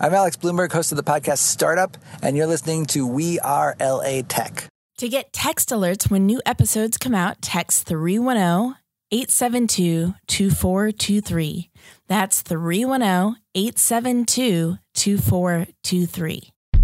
I'm Alex Bloomberg, host of the podcast Startup, and you're listening to We Are LA Tech. To get text alerts when new episodes come out, text 310-872-2423. That's 310-872-2423.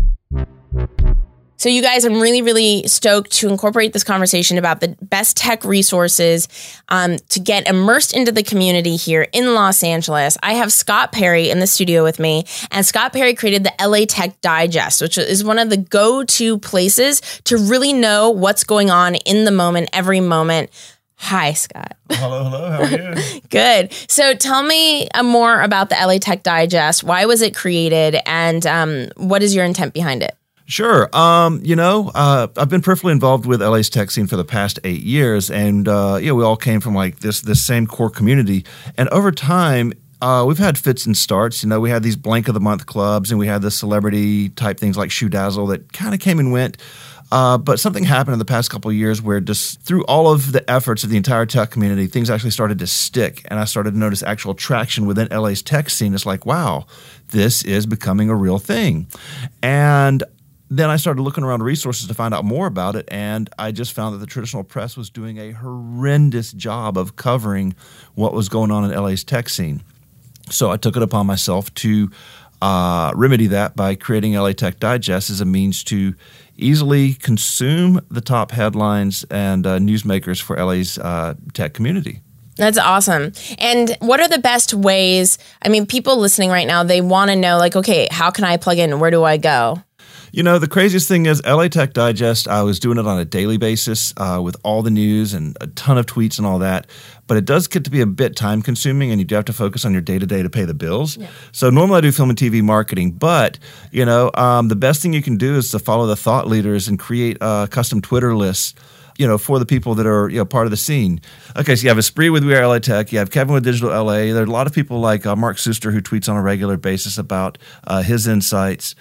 So you guys, I'm really, really stoked to incorporate this conversation about the best tech resources to get immersed into the community here in Los Angeles. I have Scott Perry in the studio with me, and Scott Perry created the LA Tech Digest, which is one of the go-to places to really know what's going on in the moment, every moment. Hi, Scott. Hello. How are you? Good. So tell me more about the LA Tech Digest. Why was it created, and what is your intent behind it? Sure. I've been peripherally involved with LA's tech scene for the past 8 years, and we all came from like this same core community. And over time, we've had fits and starts. We had these blank of the month clubs, and we had the celebrity type things like Shoe Dazzle that kind of came and went. But something happened in the past couple of years where just through all of the efforts of the entire tech community, things actually started to stick, and I started to notice actual traction within LA's tech scene. It's like, wow, this is becoming a real thing. And then I started looking around resources to find out more about it, and I just found that the traditional press was doing a horrendous job of covering what was going on in LA's tech scene. So I took it upon myself to remedy that by creating LA Tech Digest as a means to easily consume the top headlines and newsmakers for LA's tech community. That's awesome. And what are the best ways? I mean, people listening right now, they want to know, like, okay, how can I plug in? Where do I go? The craziest thing is LA Tech Digest, I was doing it on a daily basis with all the news and a ton of tweets and all that. But it does get to be a bit time consuming, and you do have to focus on your day-to-day to pay the bills. Yeah. So normally I do film and TV marketing, but the best thing you can do is to follow the thought leaders and create custom Twitter lists for the people that are part of the scene. Okay, so you have Esprit with We Are LA Tech. You have Kevin with Digital LA. There are a lot of people like Mark Suster who tweets on a regular basis about his insights.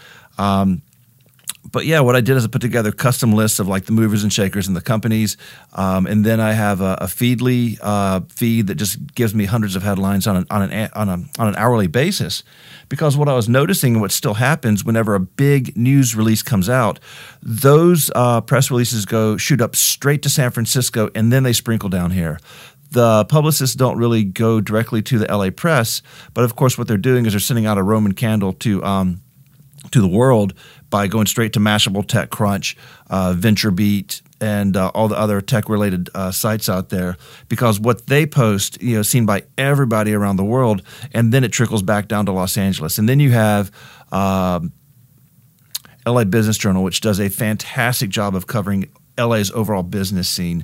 But yeah, what I did is I put together custom lists of like the movers and shakers and the companies, and then I have a Feedly feed that just gives me hundreds of headlines on an hourly basis. Because what I was noticing, and what still happens whenever a big news release comes out, those press releases shoot up straight to San Francisco, and then they sprinkle down here. The publicists don't really go directly to the LA press, but of course what they're doing is they're sending out a Roman candle to the world by going straight to Mashable, TechCrunch, VentureBeat, and all the other tech-related sites out there, because what they post, is seen by everybody around the world, and then it trickles back down to Los Angeles. And then you have LA Business Journal, which does a fantastic job of covering LA's overall business scene.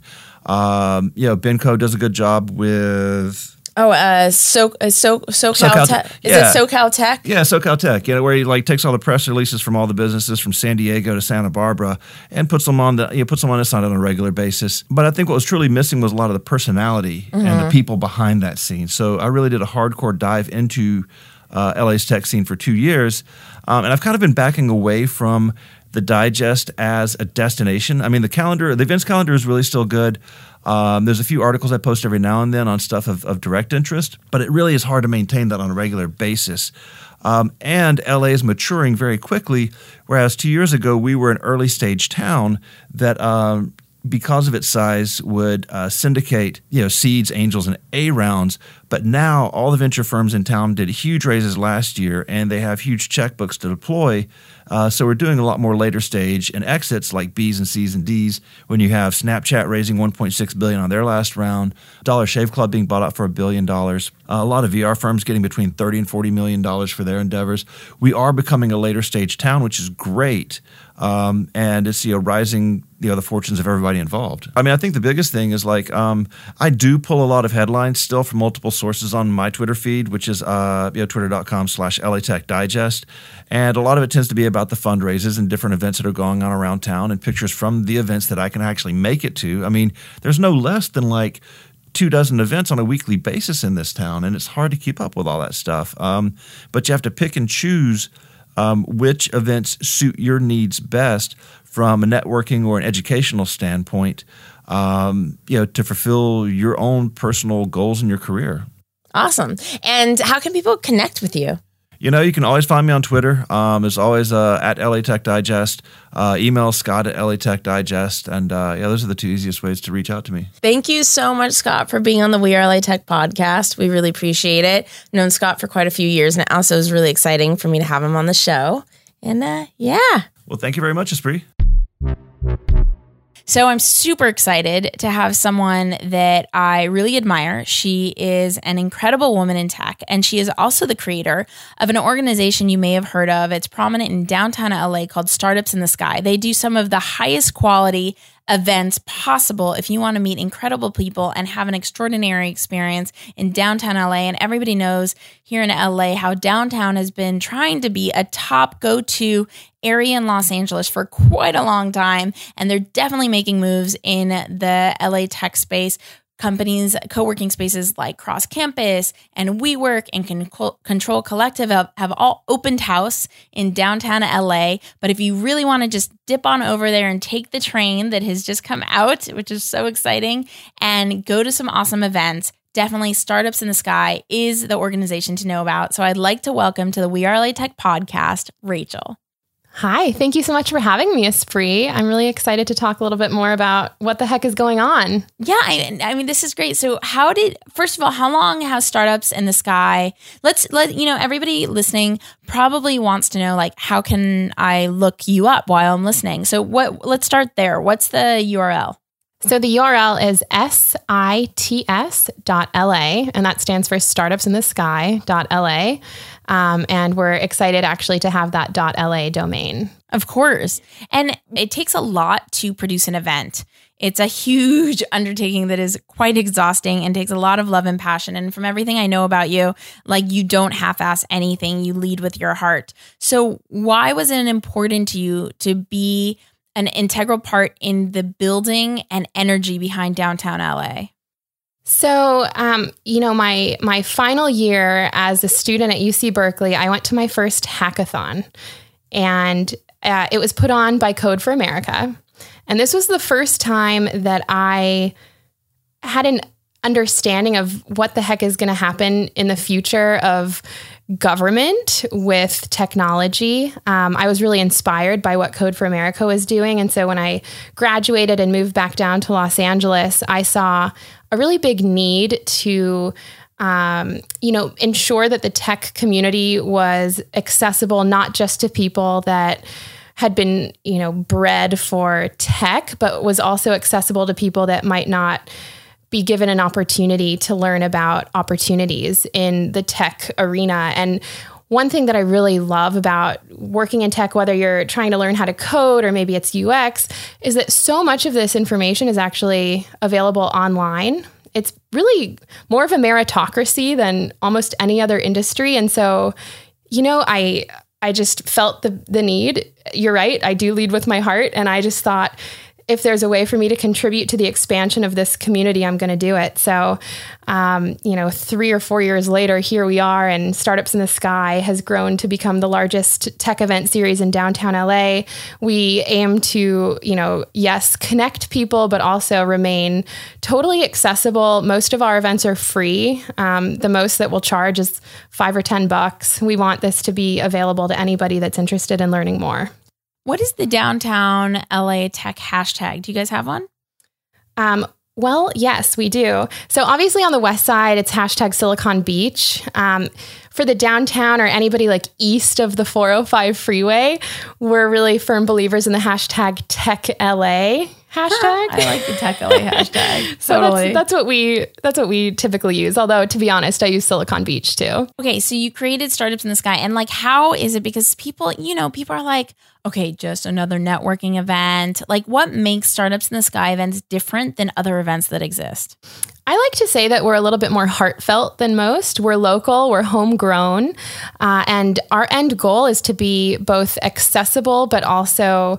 Benco does a good job with... SoCal Tech. Is it SoCal Tech? Yeah, SoCal Tech. Where he takes all the press releases from all the businesses from San Diego to Santa Barbara and puts them on his site on a regular basis. But I think what was truly missing was a lot of the personality and the people behind that scene. So I really did a hardcore dive into LA's tech scene for 2 years, and I've kind of been backing away from the digest as a destination. I mean, the events calendar is really still good. There's a few articles I post every now and then on stuff of direct interest, but it really is hard to maintain that on a regular basis. And LA is maturing very quickly, whereas 2 years ago we were an early stage town that because of its size would syndicate seeds, angels, and A rounds. But now all the venture firms in town did huge raises last year, and they have huge checkbooks to deploy. So we're doing a lot more later stage and exits like B's and C's and D's when you have Snapchat raising $1.6 billion on their last round, Dollar Shave Club being bought out for $1 billion, a lot of VR firms getting between $30 and $40 million for their endeavors. We are becoming a later stage town, which is great. And it's rising the fortunes of everybody involved. I mean, I think the biggest thing is I do pull a lot of headlines still from multiple sources on my Twitter feed, which is twitter.com/LA Tech Digest. And a lot of it tends to be about the fundraisers and different events that are going on around town and pictures from the events that I can actually make it to. I mean, there's no less than 24 events on a weekly basis in this town, and it's hard to keep up with all that stuff. But you have to pick and choose which events suit your needs best from a networking or an educational standpoint, to fulfill your own personal goals in your career. Awesome. And how can people connect with you? You can always find me on Twitter. There's always at LA Tech Digest. Email Scott at LA Tech Digest. And those are the two easiest ways to reach out to me. Thank you so much, Scott, for being on the We Are LA Tech podcast. We really appreciate it. I've known Scott for quite a few years now, so it was really exciting for me to have him on the show. And Well, thank you very much, Espree. So I'm super excited to have someone that I really admire. She is an incredible woman in tech, and she is also the creator of an organization you may have heard of. It's prominent in downtown LA called Startups in the Sky. They do some of the highest quality events possible if you want to meet incredible people and have an extraordinary experience in downtown LA. And everybody knows here in LA how downtown has been trying to be a top go-to area in Los Angeles for quite a long time. And they're definitely making moves in the LA tech space. Companies, co-working spaces like Cross Campus and WeWork and Control Collective have all opened house in downtown LA. But if you really want to just dip on over there and take the train that has just come out, which is so exciting, and go to some awesome events, definitely Startups in the Sky is the organization to know about. So I'd like to welcome to the We Are LA Tech podcast, Rachel. Hi, thank you so much for having me, Espree. I'm really excited to talk a little bit more about what the heck is going on. Yeah, I mean, this is great. So first of all, how long has Startups in the Sky? Everybody listening probably wants to know, how can I look you up while I'm listening? So let's start there. What's the URL? So the URL is sits.la, and that stands for startupsinthesky.la. And we're excited actually to have that .la domain. Of course. And it takes a lot to produce an event. It's a huge undertaking that is quite exhausting and takes a lot of love and passion. And from everything I know about you, you don't half-ass anything. You lead with your heart. So why was it important to you to be an integral part in the building and energy behind downtown LA? So, my final year as a student at UC Berkeley, I went to my first hackathon, and it was put on by Code for America. And this was the first time that I had an understanding of what the heck is going to happen in the future of government with technology. I was really inspired by what Code for America was doing. And so when I graduated and moved back down to Los Angeles, I saw a really big need to ensure that the tech community was accessible, not just to people that had been, bred for tech, but was also accessible to people that might not be given an opportunity to learn about opportunities in the tech arena. And one thing that I really love about working in tech, whether you're trying to learn how to code or maybe it's UX, is that so much of this information is actually available online. It's really more of a meritocracy than almost any other industry. And so, I just felt the need. You're right. I do lead with my heart. And I just thought, if there's a way for me to contribute to the expansion of this community, I'm going to do it. So, 3 or 4 years later, here we are, and Startups in the Sky has grown to become the largest tech event series in downtown LA. We aim to, connect people, but also remain totally accessible. Most of our events are free. The most that we'll charge is $5 or $10. We want this to be available to anybody that's interested in learning more. What is the downtown LA tech hashtag? Do you guys have one? Well, yes, we do. So obviously on the west side, it's hashtag Silicon Beach. For the downtown or anybody east of the 405 freeway, we're really firm believers in the hashtag Tech LA hashtag. I like the Tech LA hashtag. So totally. that's what we typically use. Although to be honest, I use Silicon Beach too. Okay, so you created Startups in the Sky, and how is it? Because people are like, okay, just another networking event. What makes Startups in the Sky events different than other events that exist? I like to say that we're a little bit more heartfelt than most. We're local, we're homegrown, and our end goal is to be both accessible but also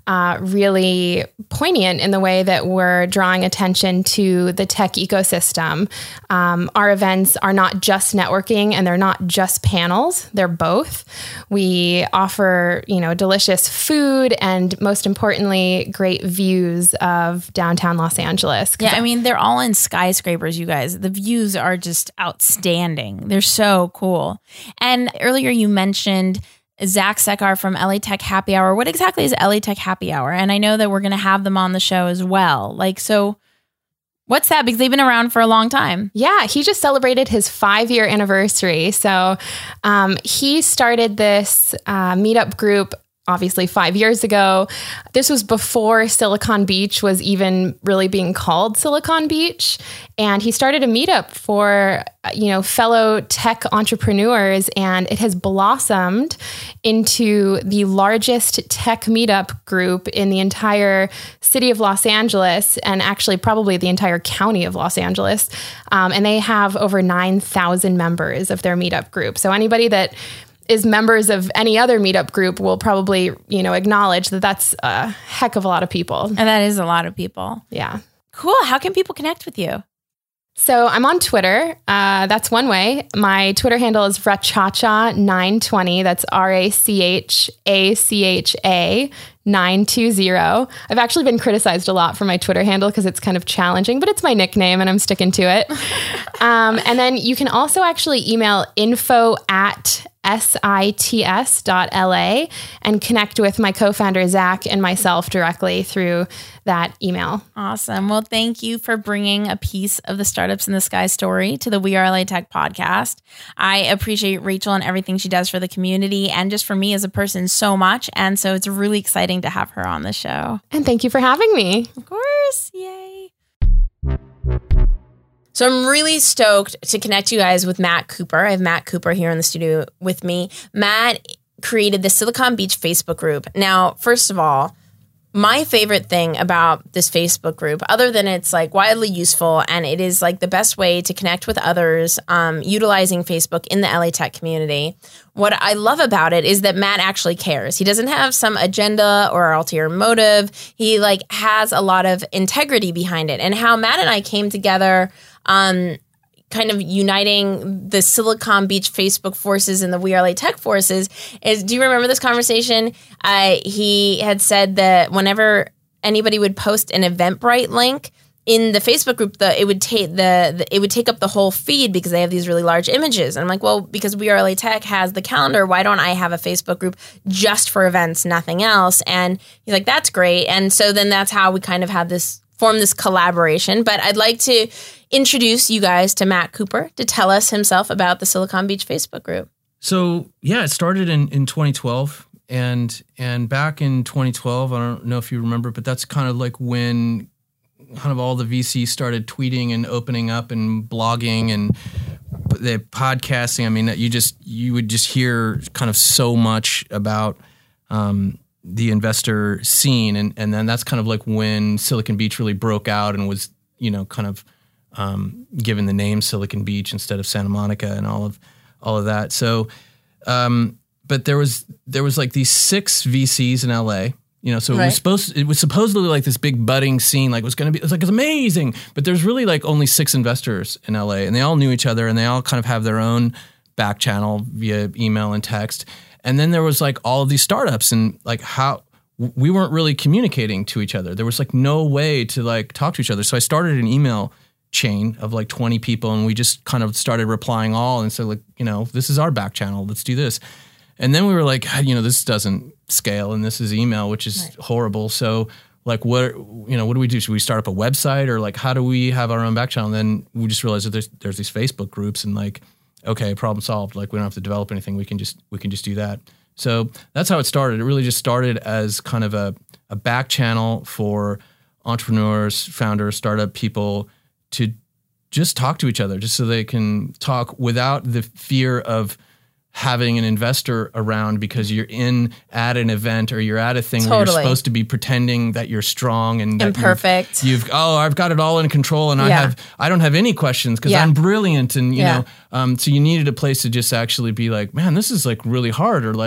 really poignant in the way that we're drawing attention to the tech ecosystem. Our events are not just networking and they're not just panels. They're both. We offer, delicious food and most importantly, great views of downtown Los Angeles. Yeah, I mean, they're all in skyscrapers, you guys. The views are just outstanding. They're so cool. And earlier you mentioned Zach Sekar from LA Tech Happy Hour. What exactly is LA Tech Happy Hour? And I know that we're going to have them on the show as well. So what's that? Because they've been around for a long time. Yeah, he just celebrated his 5-year anniversary. So he started this meetup group obviously 5 years ago. This was before Silicon Beach was even really being called Silicon Beach. And he started a meetup for, fellow tech entrepreneurs, and it has blossomed into the largest tech meetup group in the entire city of Los Angeles, and actually probably the entire county of Los Angeles. And they have over 9,000 members of their meetup group. So anybody that is members of any other meetup group will probably, acknowledge that that's a heck of a lot of people. And that is a lot of people. Yeah. Cool. How can people connect with you? So I'm on Twitter. That's one way. My Twitter handle is Rachacha920. That's RACHACHA 920. I've actually been criticized a lot for my Twitter handle because it's kind of challenging, but it's my nickname and I'm sticking to it. And then you can also actually email info@sits.la and connect with my co-founder, Zach, and myself directly through that email. Awesome. Well, thank you for bringing a piece of the Startups in the Sky story to the We Are LA Tech podcast. I appreciate Rachel and everything she does for the community and just for me as a person so much. And so it's really exciting to have her on the show. And thank you for having me. Of course. Yay. So I'm really stoked to connect you guys with Matt Cooper. I have Matt Cooper here in the studio with me. Matt created the Silicon Beach Facebook group. Now, first of all, my favorite thing about this Facebook group, other than it's widely useful and it is the best way to connect with others utilizing Facebook in the LA Tech community, what I love about it is that Matt actually cares. He doesn't have some agenda or ulterior motive. He has a lot of integrity behind it. And how Matt and I came together kind of uniting the Silicon Beach Facebook forces and the We Are LA Tech forces is, do you remember this conversation? He had said that whenever anybody would post an Eventbrite link in the Facebook group, it would take up the whole feed because they have these really large images. And I'm like, well, because We Are LA Tech has the calendar, why don't I have a Facebook group just for events, nothing else? And he's like, that's great. And so then that's how we kind of had form this collaboration. But I'd like to introduce you guys to Matt Cooper to tell us himself about the Silicon Beach Facebook group. So yeah, it started in 2012, and back in 2012, I don't know if you remember, but that's kind of when kind of all the VCs started tweeting and opening up and blogging and the podcasting. I mean, you would just hear kind of so much about the investor scene, and then that's kind of when Silicon Beach really broke out and was kind of given the name Silicon Beach instead of Santa Monica and all of that. So, but there was these 6 VCs in LA. So right. It was supposedly this big budding scene, it's amazing. But there's really only 6 investors in LA, and they all knew each other, and they all kind of have their own back channel via email and text. And then there was all of these startups, and how we weren't really communicating to each other. There was no way to talk to each other. So I started an email chain of 20 people, and we just kind of started replying all and said this is our back channel. Let's do this. And then we were this doesn't scale, and this is email, which is right. Horrible. So what do we do? Should we start up a website, or how do we have our own back channel? And then we just realized that there's these Facebook groups, and okay, problem solved. We don't have to develop anything. We can just do that. So that's how it started. It really just started as kind of a back channel for entrepreneurs, founders, startup people to just talk to each other, just so they can talk without the fear of having an investor around because you're at an event or you're at a thing where you're supposed to be pretending that you're strong and that perfect. I've got it all in control, and I don't have any questions because I'm brilliant, and you know, so you needed a place to just actually be man, this is really hard,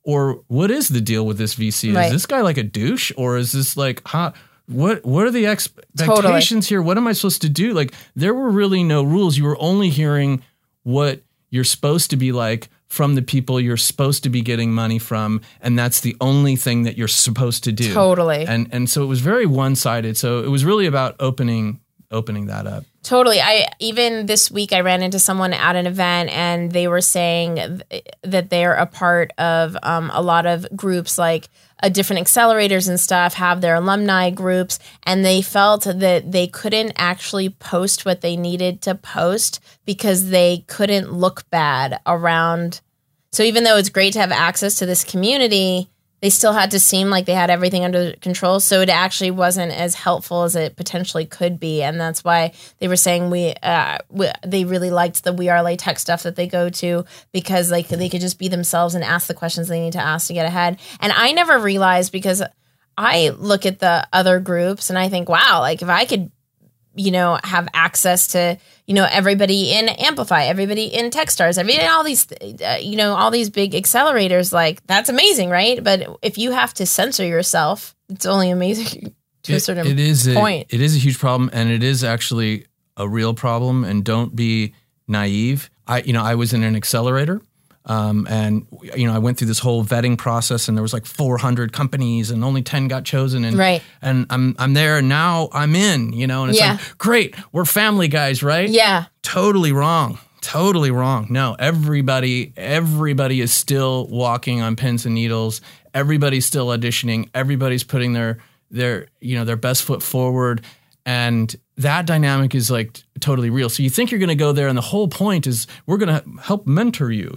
Or what is the deal with this VC? Right. Is this guy like a douche, or is this like, what are the expectations here? What am I supposed to do? Like, there were really no rules. You were only hearing what you're supposed to be like from the people you're supposed to be getting money from, and that's the only thing that you're supposed to do. Totally. And so it was very one-sided. So it was really about opening that up. Totally. Even this week I ran into someone at an event, and they were saying that they're a part of a lot of groups, like different accelerators and stuff have their alumni groups, and they felt that they couldn't actually post what they needed to post because they couldn't look bad around. So even though it's great to have access to this community, they still had to seem like they had everything under control. So it actually wasn't as helpful as it potentially could be. And that's why they were saying they really liked the We Are LA Tech stuff that they go to, because like they could just be themselves and ask the questions they need to ask to get ahead. And I never realized, because I look at the other groups and I think, wow, like if I could, have access to, everybody in Amplify, everybody in Techstars, all these, all these big accelerators, like that's amazing, right? But if you have to censor yourself, it's only amazing to a certain point. It is a huge problem, and it is actually a real problem. And don't be naive. I was in an accelerator. And I went through this whole vetting process, and there was like 400 companies, and only 10 got chosen. And right. And I'm there, and now I'm in. And it's like, great, we're family guys, right? Yeah. Totally wrong. No, everybody is still walking on pins and needles. Everybody's still auditioning. Everybody's putting their best foot forward. And that dynamic is like totally real. So you think you're going to go there, and the whole point is we're going to help mentor you.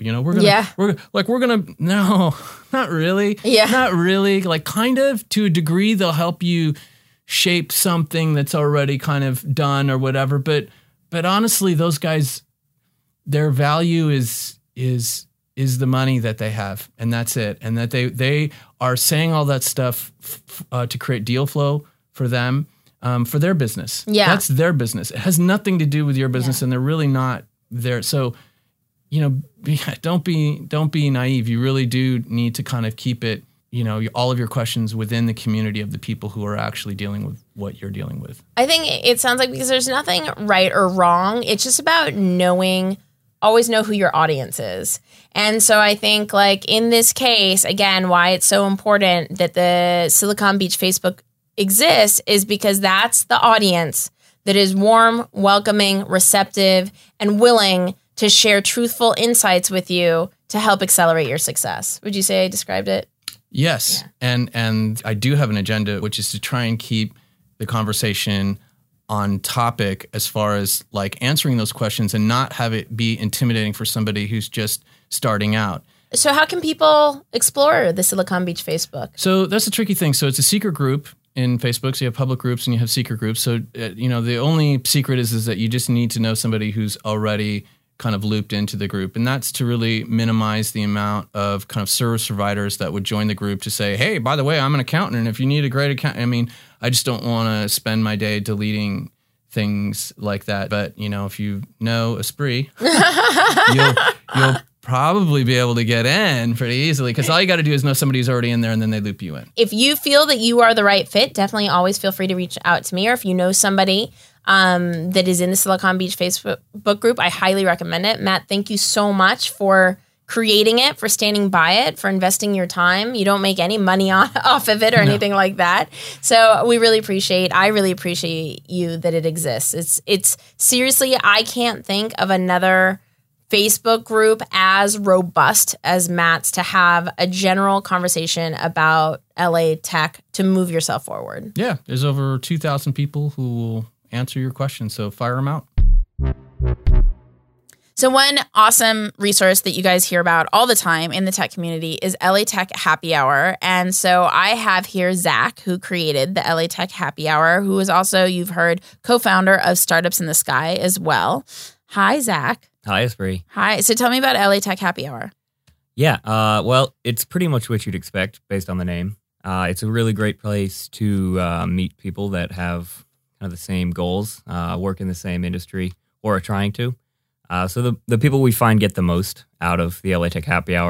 No, not really. Yeah. Not really. Like kind of to a degree, they'll help you shape something that's already kind of done or whatever. But honestly, those guys, their value is the money that they have, and that's it. And that they are saying all that stuff to create deal flow for them. For their business. Yeah. That's their business. It has nothing to do with your business, and they're really not there. So, don't be naive. You really do need to kind of keep it, all of your questions within the community of the people who are actually dealing with what you're dealing with. I think it sounds like, because there's nothing right or wrong. It's just about always know who your audience is. And so I think, like in this case, again, why it's so important that the Silicon Beach Facebook exists is because that's the audience that is warm, welcoming, receptive, and willing to share truthful insights with you to help accelerate your success. Would you say I described it? Yes. Yeah. And I do have an agenda, which is to try and keep the conversation on topic as far as like answering those questions and not have it be intimidating for somebody who's just starting out. So how can people explore the Silicon Beach Facebook? So that's a tricky thing. So it's a secret group in Facebook. So you have public groups and you have secret groups. So, the only secret is that you just need to know somebody who's already kind of looped into the group. And that's to really minimize the amount of kind of service providers that would join the group to say, hey, by the way, I'm an accountant. And if you need a great accountant, I just don't want to spend my day deleting things like that. But, if you know Esprit, you'll probably be able to get in pretty easily, because all you got to do is know somebody who's already in there, and then they loop you in. If you feel that you are the right fit, definitely always feel free to reach out to me. Or if you know somebody that is in the Silicon Beach Facebook group, I highly recommend it. Matt, thank you so much for creating it, for standing by it, for investing your time. You don't make any money off of it or anything like that. So I really appreciate you that it exists. It's seriously, I can't think of another Facebook group as robust as Matt's to have a general conversation about LA tech to move yourself forward. Yeah, there's over 2,000 people who will answer your questions, so fire them out. So one awesome resource that you guys hear about all the time in the tech community is LA Tech Happy Hour. And so I have here Zach, who created the LA Tech Happy Hour, who is also, you've heard, co-founder of Startups in the Sky as well. Hi, Zach. Hi, Esprit. Hi. So tell me about LA Tech Happy Hour. Yeah, well, it's pretty much what you'd expect based on the name. It's a really great place to meet people that have kind of the same goals, work in the same industry, or are trying to. So the people we find get the most out of the LA Tech Happy Hour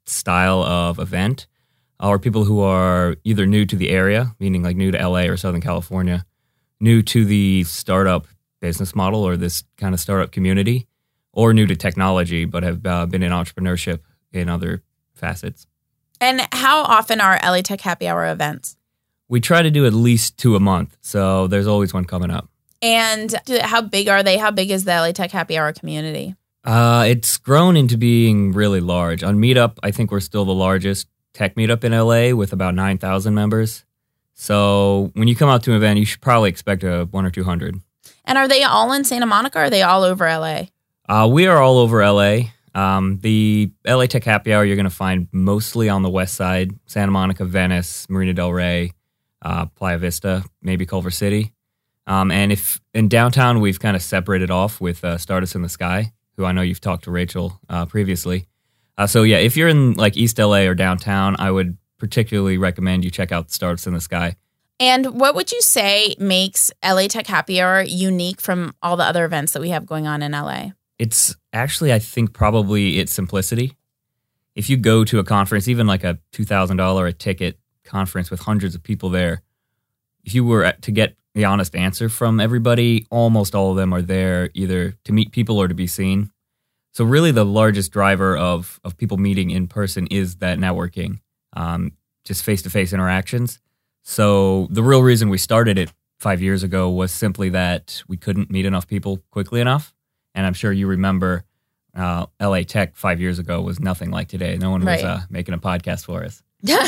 style of event are people who are either new to the area, meaning like new to LA or Southern California, new to the startup business model or this kind of startup community, or new to technology but have been in entrepreneurship in other facets. And how often are LA Tech Happy Hour events? We try to do at least 2 a month, so there's always one coming up. And how big are they? How big is the LA Tech Happy Hour community? It's grown into being really large. On Meetup, I think we're still the largest tech meetup in LA with about 9,000 members. So when you come out to an event, you should probably expect 100 or 200. And are they all in Santa Monica or are they all over LA? We are all over LA. The LA Tech Happy Hour you're going to find mostly on the west side, Santa Monica, Venice, Marina del Rey, Playa Vista, maybe Culver City. And if in downtown, we've kind of separated off with Stardust in the Sky, who I know you've talked to Rachel previously. So yeah, if you're in like East LA or downtown, I would particularly recommend you check out Stardust in the Sky. And what would you say makes LA Tech Happy Hour unique from all the other events that we have going on in LA? It's actually, I think, probably its simplicity. If you go to a conference, even like a $2,000 a ticket conference with hundreds of people there, if you were to get the honest answer from everybody, almost all of them are there either to meet people or to be seen. So really the largest driver of people meeting in person is that networking, just face-to-face interactions. So the real reason we started it 5 years ago was simply that we couldn't meet enough people quickly enough. And I'm sure you remember LA Tech 5 years ago was nothing like today. No one was making a podcast for us.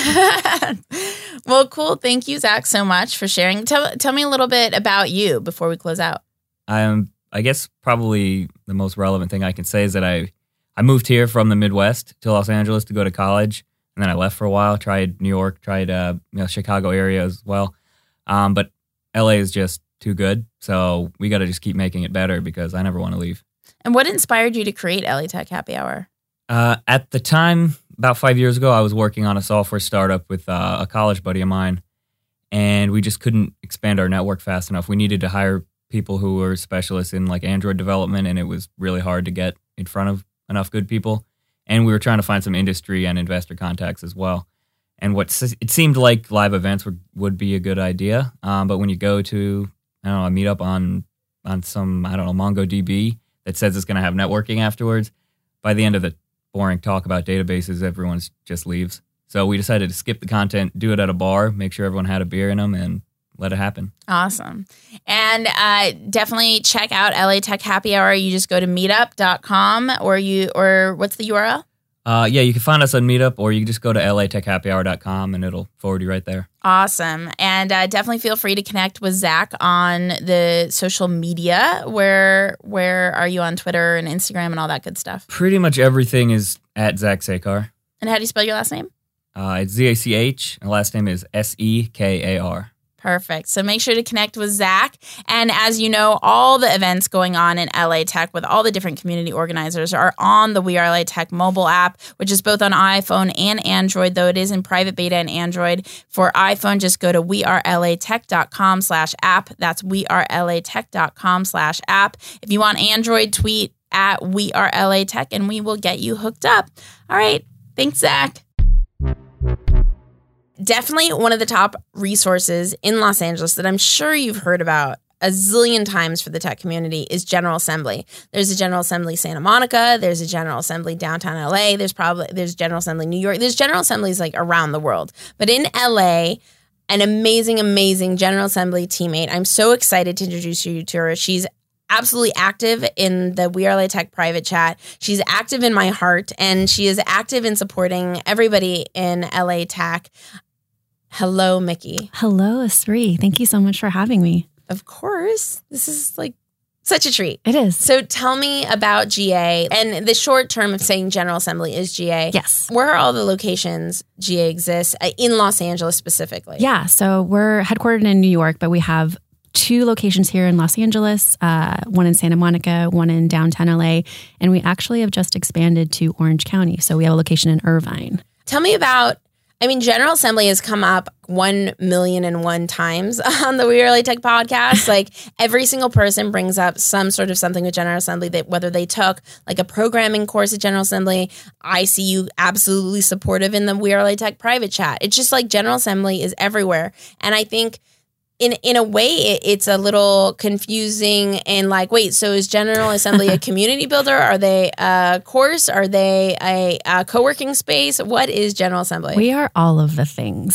Well, cool. Thank you, Zach, so much for sharing. Tell me a little bit about you before we close out. I guess probably the most relevant thing I can say is that I moved here from the Midwest to Los Angeles to go to college. And then I left for a while, tried New York, tried Chicago area as well. But LA is just too good. So we got to just keep making it better because I never want to leave. And what inspired you to create LA Tech Happy Hour? At the time, about 5 years ago, I was working on a software startup with a college buddy of mine. And we just couldn't expand our network fast enough. We needed to hire people who were specialists in like Android development. And it was really hard to get in front of enough good people. And we were trying to find some industry and investor contacts as well. And it seemed like live events would be a good idea. But when you go to, a meetup on some, MongoDB that says it's going to have networking afterwards, by the end of the boring talk about databases, everyone just leaves. So we decided to skip the content, do it at a bar, make sure everyone had a beer in them, and let it happen. Awesome. And definitely check out LA Tech Happy Hour. You just go to meetup.com or what's the URL? You can find us on Meetup, or you can just go to latechhappyhour.com and it'll forward you right there. Awesome. And definitely feel free to connect with Zach on the social media. Where are you on Twitter and Instagram and all that good stuff? Pretty much everything is at Zach Sekar. And how do you spell your last name? It's Zach, and last name is Sekar. Perfect. So make sure to connect with Zach. And as you know, all the events going on in LA Tech with all the different community organizers are on the We Are LA Tech mobile app, which is both on iPhone and Android, though it is in private beta and Android. For iPhone, just go to wearelatech.com/app. That's wearelatech.com/app. If you want Android, tweet at We Are LA Tech and we will get you hooked up. All right. Thanks, Zach. Definitely one of the top resources in Los Angeles that I'm sure you've heard about a zillion times for the tech community is General Assembly. There's a General Assembly Santa Monica. There's a General Assembly downtown LA. There's General Assembly New York. There's General Assemblies like around the world. But in LA, an amazing, amazing General Assembly teammate. I'm so excited to introduce you to her. She's absolutely active in the We Are LA Tech private chat. She's active in my heart, and she is active in supporting everybody in LA Tech. Hello, Mickey. Hello, Esri. Thank you so much for having me. Of course. This is like such a treat. It is. So tell me about GA. And the short term of saying General Assembly is GA. Yes. Where are all the locations GA exists in Los Angeles specifically? Yeah. So we're headquartered in New York, but we have 2 locations here in Los Angeles, one in Santa Monica, one in downtown LA. And we actually have just expanded to Orange County. So we have a location in Irvine. Tell me about I mean, General Assembly has come up 1,000,001 times on the We Are LA Tech podcast. Like every single person brings up some sort of something with General Assembly, that whether they took like a programming course at General Assembly. I see you absolutely supportive in the We Are LA Tech private chat. It's just like General Assembly is everywhere. And I think in a way, it's a little confusing and like, wait, so is General Assembly a community builder? Are they a course? Are they a co-working space? What is General Assembly? We are all of the things.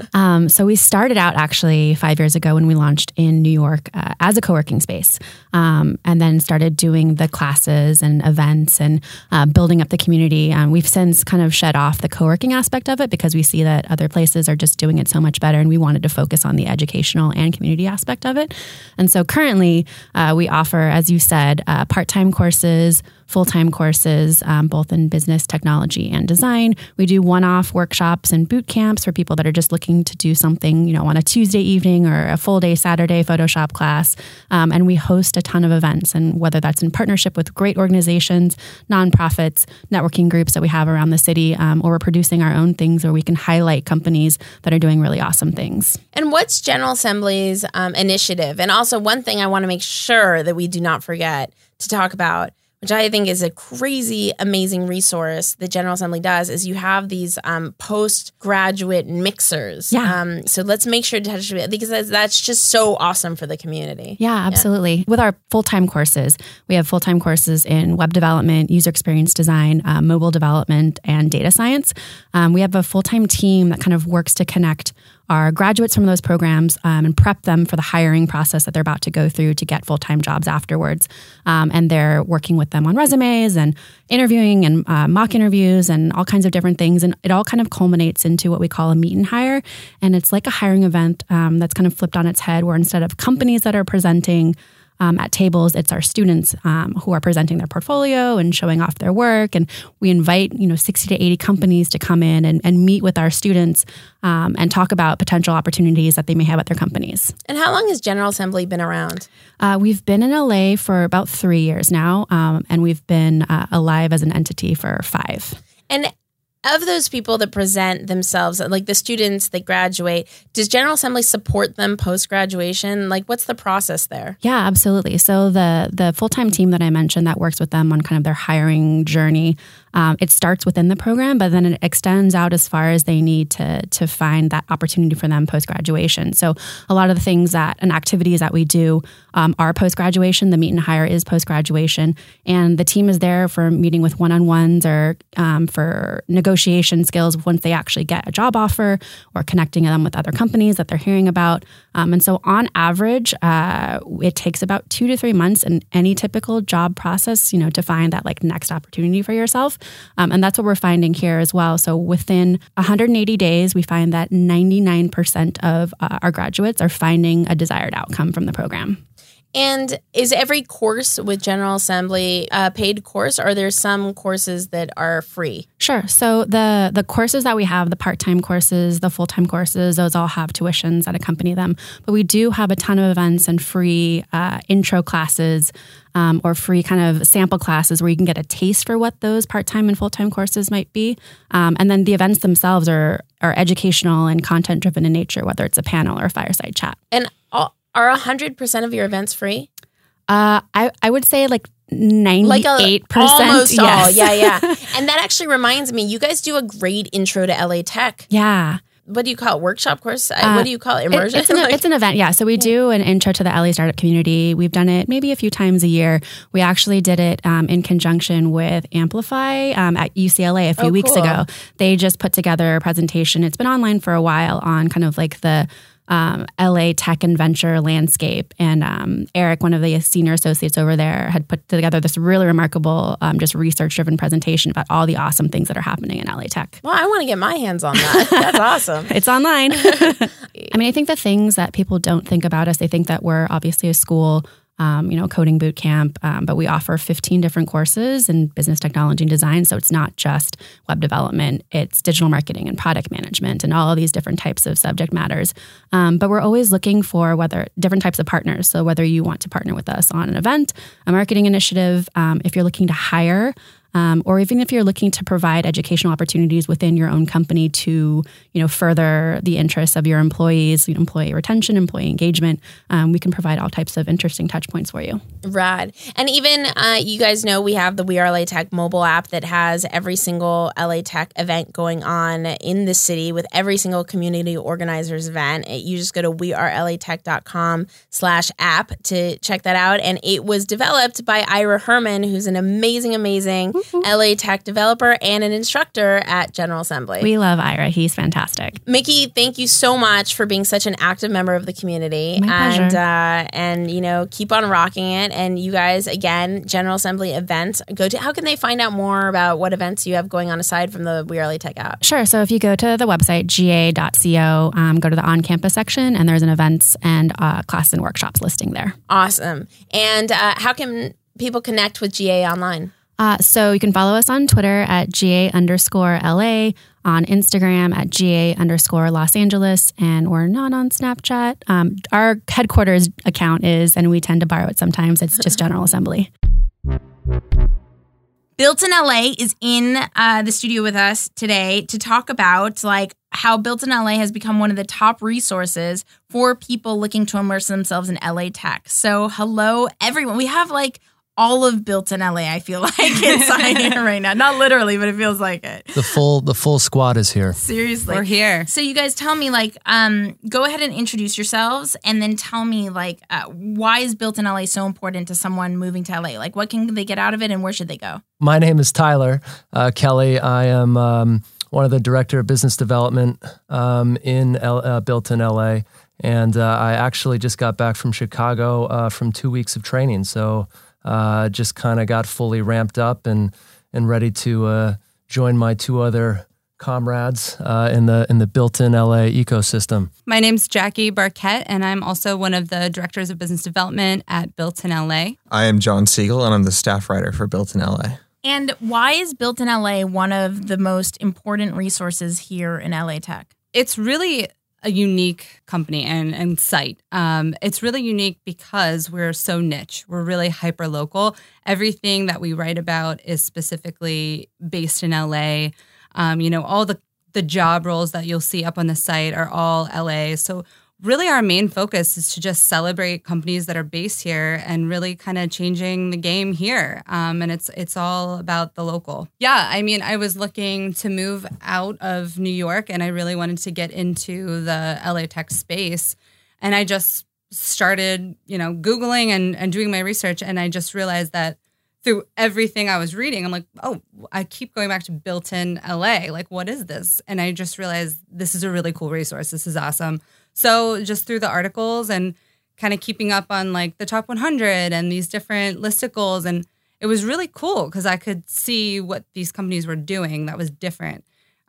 So we started out actually 5 years ago when we launched in New York as a co-working space, and then started doing the classes and events and building up the community. We've since kind of shed off the co-working aspect of it because we see that other places are just doing it so much better, and we wanted to focus on the educational and community aspect of it. And so currently we offer, as you said, part-time courses, full-time courses, both in business, technology, and design. We do one-off workshops and boot camps for people that are just looking to do something, you know, on a Tuesday evening or a full-day Saturday Photoshop class. And we host a ton of events, and whether that's in partnership with great organizations, nonprofits, networking groups that we have around the city, or we're producing our own things where we can highlight companies that are doing really awesome things. And what's General Assembly's initiative? And also one thing I want to make sure that we do not forget to talk about, which I think is a crazy, amazing resource that General Assembly does, is you have these postgraduate mixers. Yeah. So let's make sure to touch it because that's just so awesome for the community. Yeah, absolutely. Yeah. With our full-time courses, we have full-time courses in web development, user experience design, mobile development, and data science. We have a full-time team that kind of works to connect our graduates from those programs and prep them for the hiring process that they're about to go through to get full-time jobs afterwards. And they're working with them on resumes and interviewing and mock interviews and all kinds of different things. And it all kind of culminates into what we call a meet and hire. And it's like a hiring event that's kind of flipped on its head, where instead of companies that are presenting at tables, it's our students who are presenting their portfolio and showing off their work. And we invite 60 to 80 companies to come in and meet with our students and talk about potential opportunities that they may have at their companies. And how long has General Assembly been around? We've been in LA for about 3 years now, and we've been alive as an entity for 5. And of those people that present themselves, like the students that graduate, does General Assembly support them post-graduation? Like, what's the process there? Yeah, absolutely. So the full-time team that I mentioned that works with them on kind of their hiring journey, it starts within the program, but then it extends out as far as they need to find that opportunity for them post-graduation. So a lot of the things and activities that we do are post-graduation. The meet and hire is post-graduation. And the team is there for meeting with one-on-ones or for negotiation skills once they actually get a job offer, or connecting them with other companies that they're hearing about. And so on average, it takes about 2 to 3 months in any typical job process, to find that like next opportunity for yourself. And that's what we're finding here as well. So within 180 days, we find that 99% of our graduates are finding a desired outcome from the program. And is every course with General Assembly a paid course, or are there some courses that are free? Sure. So the courses that we have, the part-time courses, the full-time courses, those all have tuitions that accompany them. But we do have a ton of events and free intro classes or free kind of sample classes where you can get a taste for what those part-time and full-time courses might be. And then the events themselves are educational and content-driven in nature, whether it's a panel or a fireside chat. And are 100% of your events free? I would say like 98%. Like almost yes. all. Yeah. And that actually reminds me, you guys do a great intro to LA Tech. Yeah. What do you call it? Workshop course? What do you call it? Immersion? It's an event, yeah. So we do an intro to the LA startup community. We've done it maybe a few times a year. We actually did it in conjunction with Amplify at UCLA a few weeks ago. They just put together a presentation. It's been online for a while on kind of like the LA tech and venture landscape. And Eric, one of the senior associates over there, had put together this really remarkable, just research-driven presentation about all the awesome things that are happening in LA tech. Well, I want to get my hands on that. That's awesome. It's online. I mean, I think the things that people don't think about us, they think that we're obviously a school, coding boot camp, but we offer 15 different courses in business technology and design. So it's not just web development, it's digital marketing and product management and all of these different types of subject matters. But we're always looking for different types of partners. So whether you want to partner with us on an event, a marketing initiative, if you're looking to hire, or even if you're looking to provide educational opportunities within your own company to, further the interests of your employees, employee retention, employee engagement, we can provide all types of interesting touch points for you. Rad. And even you guys know we have the We Are LA Tech mobile app that has every single LA Tech event going on in the city with every single community organizers event. You just go to wearelatech.com/app to check that out. And it was developed by Ira Herman, who's an amazing LA Tech developer and an instructor at General Assembly. We love Ira. He's fantastic. Mickey, thank you so much for being such an active member of the community. My pleasure. And keep on rocking it. And you guys, again, General Assembly events, how can they find out more about what events you have going on aside from the We Are LA Tech app? Sure. So if you go to the website, ga.co, go to the on-campus section, and there's an events and class and workshops listing there. Awesome. And how can people connect with GA online? So you can follow us on Twitter at GA_LA, on Instagram at GA_Los Angeles, and we're not on Snapchat. Our headquarters account is, and we tend to borrow it sometimes, it's just General Assembly. Built in LA is in the studio with us today to talk about how Built in LA has become one of the top resources for people looking to immerse themselves in LA tech. So hello, everyone. We have all of Built in LA, I feel like, inside here right now. Not literally, but it feels like it. The full squad is here. Seriously. We're here. So you guys tell me, go ahead and introduce yourselves and then tell me, why is Built in LA so important to someone moving to LA? What can they get out of it and where should they go? My name is Tyler Kelly. I am one of the director of business development in Built in LA. And I actually just got back from Chicago from 2 weeks of training. So just kind of got fully ramped up and ready to join my two other comrades in the Built-in LA ecosystem. My name's Jackie Barquette, and I'm also one of the directors of business development at Built-in LA. I am John Siegel, and I'm the staff writer for Built-in LA. And why is Built in LA one of the most important resources here in LA Tech? It's really a unique company and site. It's really unique because we're so niche. We're really hyper local. Everything that we write about is specifically based in LA. All the job roles that you'll see up on the site are all LA. So really our main focus is to just celebrate companies that are based here and really kind of changing the game here. And it's all about the local. Yeah, I was looking to move out of New York and I really wanted to get into the LA tech space. And I just started, Googling and doing my research. And I just realized that through everything I was reading, I'm like, oh, I keep going back to Built-in LA. What is this? And I just realized this is a really cool resource. This is awesome. So just through the articles and kind of keeping up on the top 100 and these different listicles. And it was really cool because I could see what these companies were doing that was different.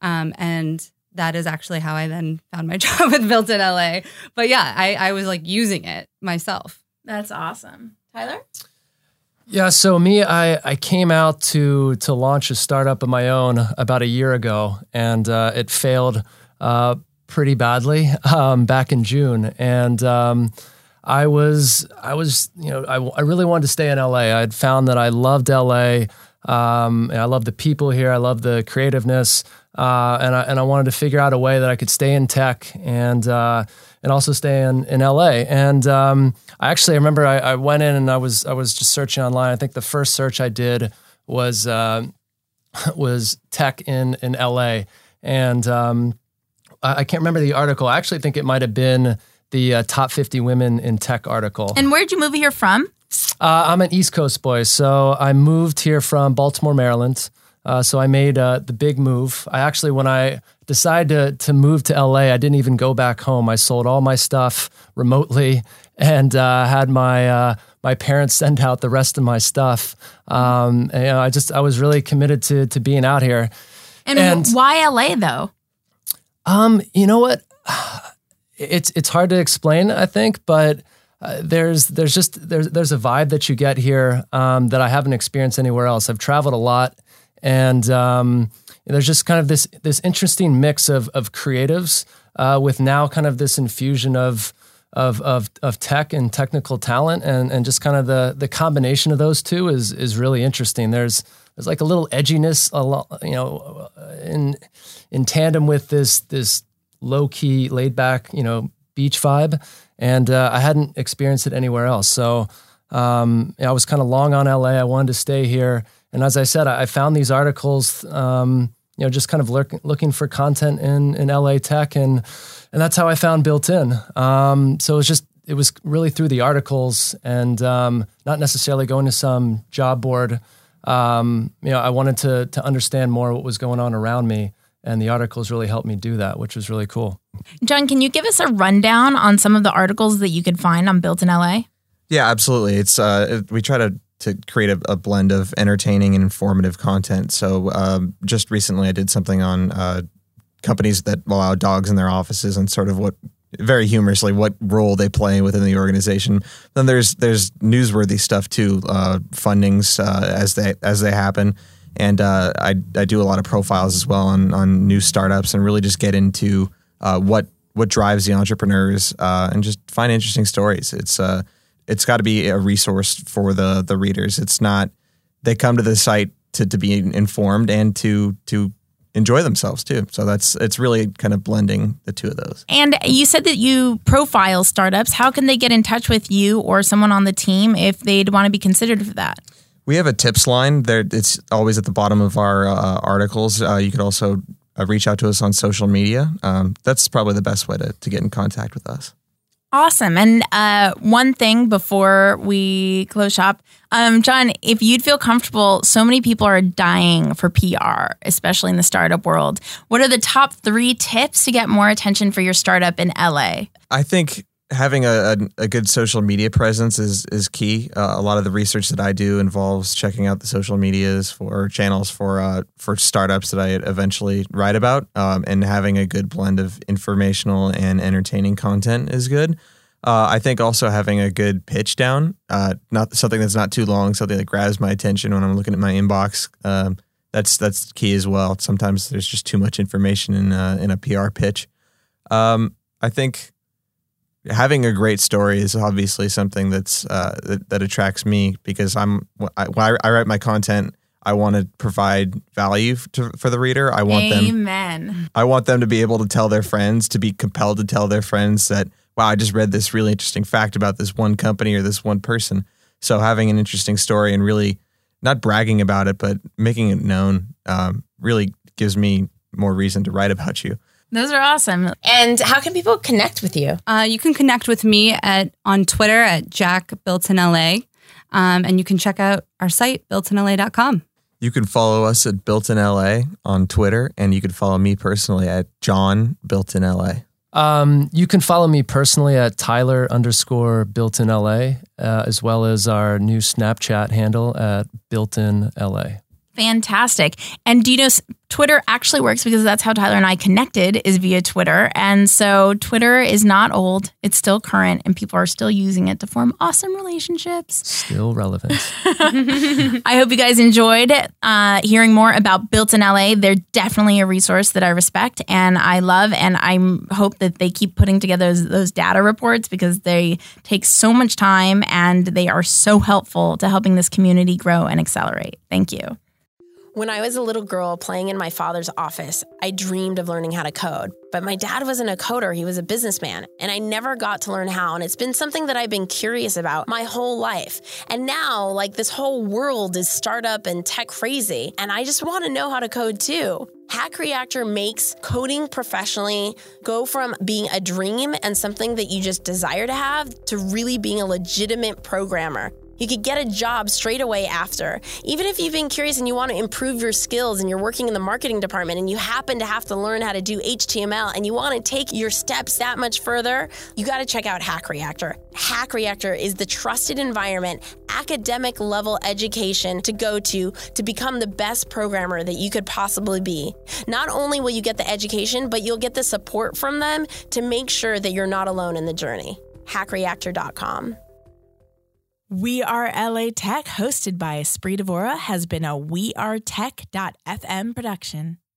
And that is actually how I then found my job with Built-in LA. But yeah, I was using it myself. That's awesome. Tyler? Yeah, so me, I came out to launch a startup of my own about a year ago, and it failed pretty badly back in June. And I really wanted to stay in LA. I had found that I loved LA. And I love the people here. I love the creativeness. And I wanted to figure out a way that I could stay in tech and also stay in LA. And I remember I went in and I was just searching online. I think the first search I did was tech in LA. And I can't remember the article. I actually think it might have been the top 50 women in tech article. And where'd you move here from? I'm an East Coast boy. So I moved here from Baltimore, Maryland. So I made the big move. When I decided to move to LA, I didn't even go back home. I sold all my stuff remotely and had my parents send out the rest of my stuff. I was really committed to being out here. And why LA though? You know what? It's hard to explain, I think, but there's a vibe that you get here that I haven't experienced anywhere else. I've traveled a lot, and there's just kind of this interesting mix of creatives with now kind of this infusion of of tech and technical talent, and just kind of the combination of those two is really interesting. There's like a little edginess, in tandem with this low key, laid back, beach vibe, and I hadn't experienced it anywhere else. So I was kind of long on LA. I wanted to stay here, and as I said, I found these articles. Just kind of looking for content in LA tech, and that's how I found Built In. So it was really through the articles, and not necessarily going to some job board. I wanted to understand more what was going on around me, and the articles really helped me do that, which was really cool. John, can you give us a rundown on some of the articles that you could find on Built in LA? Yeah, absolutely. It's we try to create a blend of entertaining and informative content. So just recently I did something on companies that allow dogs in their offices and sort of very humorously, what role they play within the organization. Then there's newsworthy stuff too, fundings as they happen. And I do a lot of profiles as well on new startups, and really just get into what drives the entrepreneurs and just find interesting stories. It's got to be a resource for the readers. It's not, they come to the site to be informed and to enjoy themselves too. So it's really kind of blending the two of those. And you said that you profile startups. How can they get in touch with you or someone on the team if they'd want to be considered for that? We have a tips line there. It's always at the bottom of our articles. You could also reach out to us on social media. That's probably the best way to get in contact with us. Awesome. And one thing before we close shop, John, if you'd feel comfortable, so many people are dying for PR, especially in the startup world. What are the top 3 tips to get more attention for your startup in LA? I think having a good social media presence is key. A lot of the research that I do involves checking out the social medias for channels for startups that I eventually write about, and having a good blend of informational and entertaining content is good. I think also having a good pitch down, not something that's not too long, something that grabs my attention when I'm looking at my inbox. That's key as well. Sometimes there's just too much information in a PR pitch. I think having a great story is obviously something that's that attracts me, because when I write my content, I want to provide value for the reader. I want them to be able to tell their friends, to be compelled to tell their friends that, wow, I just read this really interesting fact about this one company or this one person. So having an interesting story and really not bragging about it, but making it known, really gives me more reason to write about you. Those are awesome. And how can people connect with you? You can connect with me on Twitter at JackBuiltinLA, and you can check out our site, builtinla.com. You can follow us at BuiltinLA on Twitter, and you can follow me personally at JohnBuiltinLA. You can follow me personally at Tyler_BuiltinLA, as well as our new Snapchat handle at BuiltinLA. Fantastic. And do you know Twitter actually works because that's how Tyler and I connected, is via Twitter. And so Twitter is not old. It's still current, and people are still using it to form awesome relationships. Still relevant. I hope you guys enjoyed hearing more about Built in LA. They're definitely a resource that I respect and I love, and I hope that they keep putting together those data reports, because they take so much time and they are so helpful to helping this community grow and accelerate. Thank you. When I was a little girl playing in my father's office, I dreamed of learning how to code. But my dad wasn't a coder, he was a businessman, and I never got to learn how. And it's been something that I've been curious about my whole life. And now, this whole world is startup and tech crazy, and I just want to know how to code too. Hack Reactor makes coding professionally go from being a dream and something that you just desire to have to really being a legitimate programmer. You could get a job straight away after. Even if you've been curious and you want to improve your skills and you're working in the marketing department and you happen to have to learn how to do HTML and you want to take your steps that much further, you got to check out Hack Reactor. Hack Reactor is the trusted environment, academic level education to go to become the best programmer that you could possibly be. Not only will you get the education, but you'll get the support from them to make sure that you're not alone in the journey. HackReactor.com. We Are LA Tech, hosted by Esprit Devora, has been a WeAreTech.fm production.